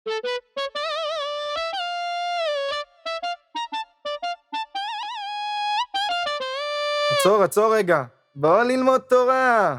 עצור רגע, בוא ללמוד תורה.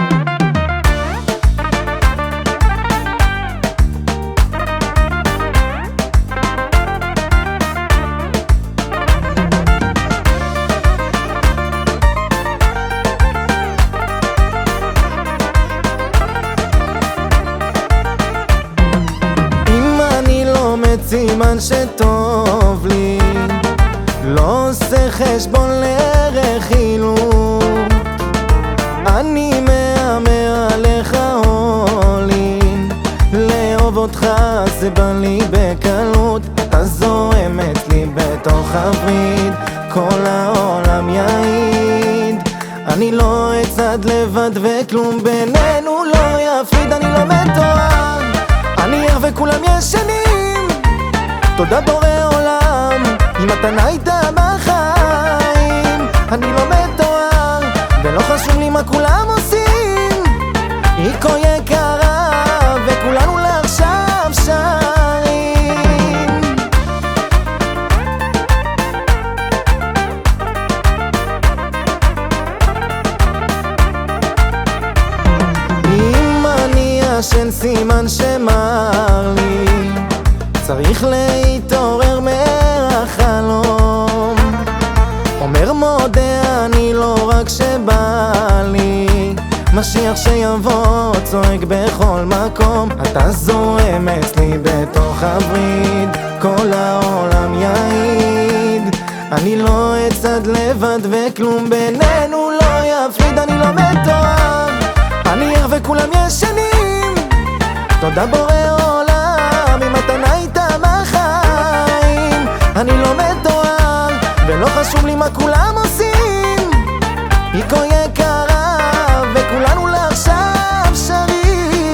אם אני לומד סימן שטוב לי, לא עושה חשבון לרכילות, אני מהמר עליך עולין, לאהוב אותך זה בא לי בקלות, אתה זורם אצלי בתוך הווריד, כל העולם יעיד, אני לא אצעד לבד וכלום בינינו לא יפריד, אני לומד תורה, אני ער וכולם ישנים, תודה בורא עולם, אם מתנה איתה בחיים, אני לומד תורה, ולא חשוב לי מה כולם עושים, היא כה יקרה, וכולנו לעכשיו שרים. אם אני ישן סימן שמר לי, צריך להתעורר מהחלום, אומר מודה אני לא רק שבא לי, משיח שיבוא צועק בכל מקום, אתה זורם אצלי בתוך הווריד, כל העולם יעיד, אני לא אצעד לבד וכלום בינינו לא יפריד, אני לומד תורה, אני ער וכולם ישנים, תודה בורא עולם, אם מתנה איתה בחיים, אני לומד תורה, ולא חשוב לי מה כולם עושים, היא כה יקרה, וכולנו לעכשיו שרים.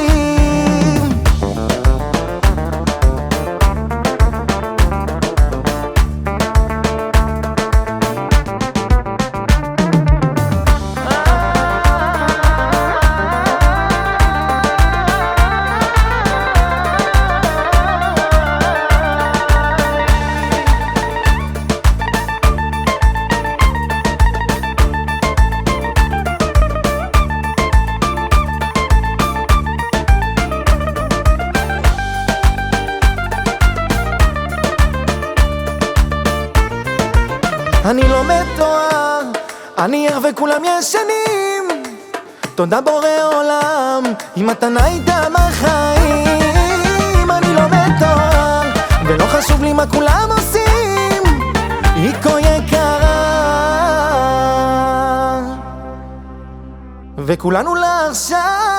אני לומד תורה, אני ער וכולם ישנים, תודה בורא עולם, אם מתנה איתה בחיים, אני לומד תורה, ולא חשוב לי מה כולם עושים, היא כה יקרה, וכולנו לעכשיו